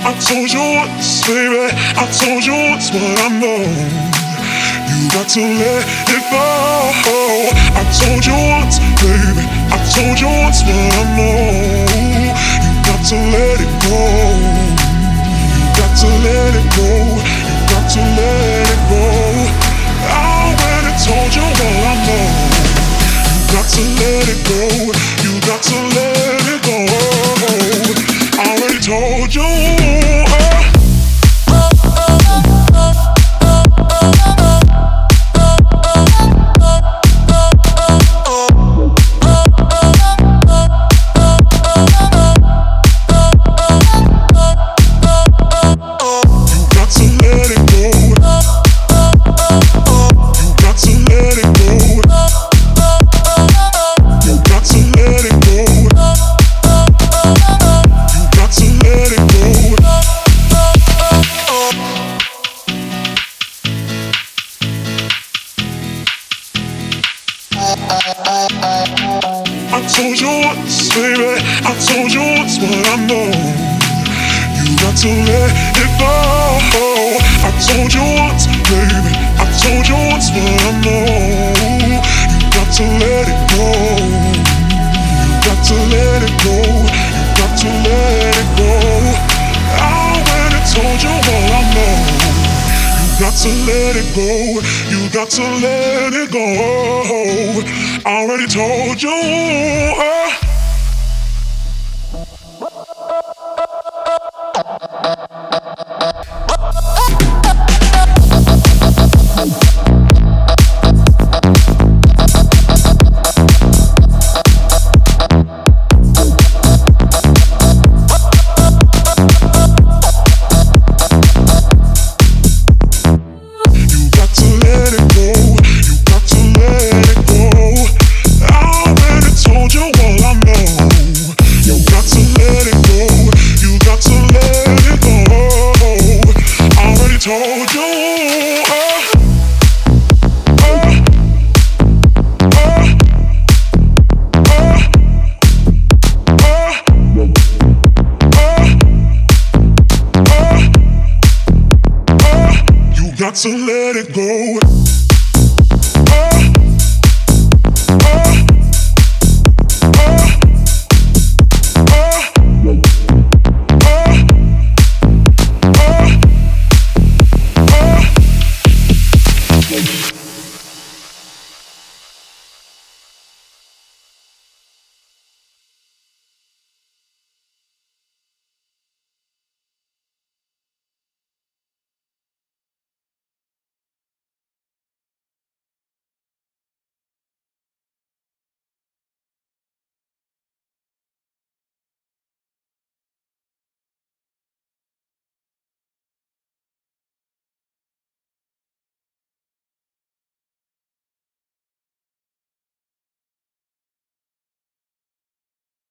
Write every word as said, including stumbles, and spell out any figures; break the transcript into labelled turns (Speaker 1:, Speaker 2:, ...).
Speaker 1: I told you once, baby, I told you once what I know. You got to let it go. I told you once, baby, I told you once what I know. You got to let it go. You got to let it go. You got to let it go. I already told you what I know. You got to let it go. You got to let it go. I already told you. I told you once, baby, I told you once what I know. You got to let it go. I told you once, baby, I told you once what I know. You got to let it go. You got to let it go. You got to let it go. I already told you what I know. You got to let it go. You got to let it go. I already told you. Uh. Told you, uh, uh, uh, uh, uh, uh, you got to let it go.